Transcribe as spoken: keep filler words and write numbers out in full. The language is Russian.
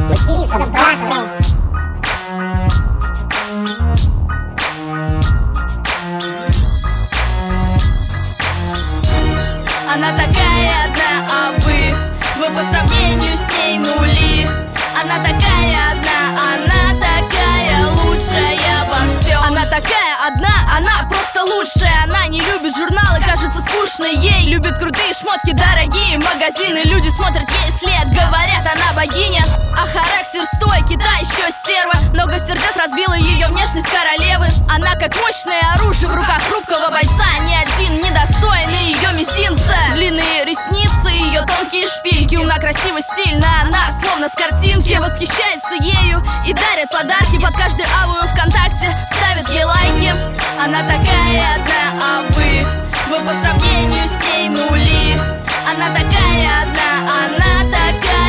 материться на брата. Она такая одна, а вы, вы по сравнению с ней нули. Она такая одна, она такая лучшая во всем. Она такая одна, она просто лучшая. Она не любит журналы, кажется скучно ей. Любит крутые шмотки, дорогие магазины. Люди смотрят ей вслед, говорят, она богиня. А характер стойкий, та еще стерва. Много сердец разбила ее внешность королевы. Она как мощное оружие в руках хрупкого бойца. Ни один недостойный ее мизинца. Длинные ресницы, ее тонкие шпильки. Умна, красиво, стильно, она словно с картинки. Все восхищаются ею и дарят подарки. Под каждой авою ВКонтакте ставят ей лайки. Она такая одна, а вы, вы по сравнению с ней нули. Она такая одна, она такая